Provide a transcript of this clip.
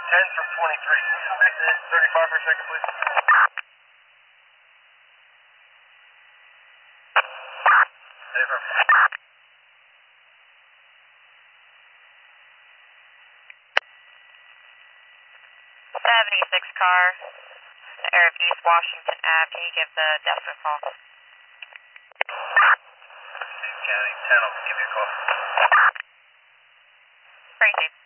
10 from 23. 35 for a second, please. Affirm. 76 car, area of East Washington Ave. Can you give the decimal call? County 10, I'll give you a call. Crazy.